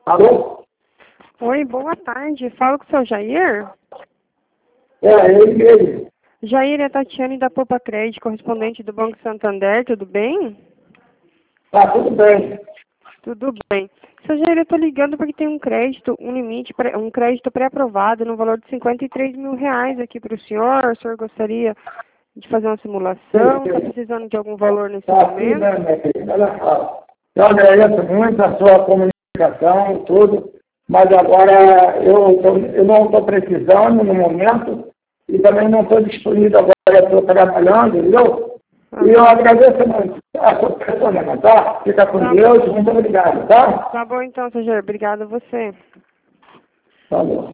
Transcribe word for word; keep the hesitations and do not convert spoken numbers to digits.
Alô? Oi, boa tarde. Falo com o seu Jair. É, ele mesmo. Jair, é Tatiane da Poupa Crédito, correspondente do Banco Santander, tudo bem? Tá, tudo bem. Tudo bem. Seu Jair, eu estou ligando porque tem um crédito, um limite, pré- um crédito pré-aprovado no valor de cinquenta e três mil reais aqui para o senhor. O senhor gostaria de fazer uma simulação? Está precisando de algum valor nesse Tá aqui, momento? né, minha querida? Olha só. Eu agradeço muito a sua comunicação e tudo, mas agora eu, tô- eu não estou precisando no momento e também não estou disponível agora, estou trabalhando, entendeu? E eu Aham. agradeço muito a sua pessoa, tá? Fica com Tá, Deus, muito obrigado, tá? tá bom então, seu Jair. Obrigada a você. Tá bom.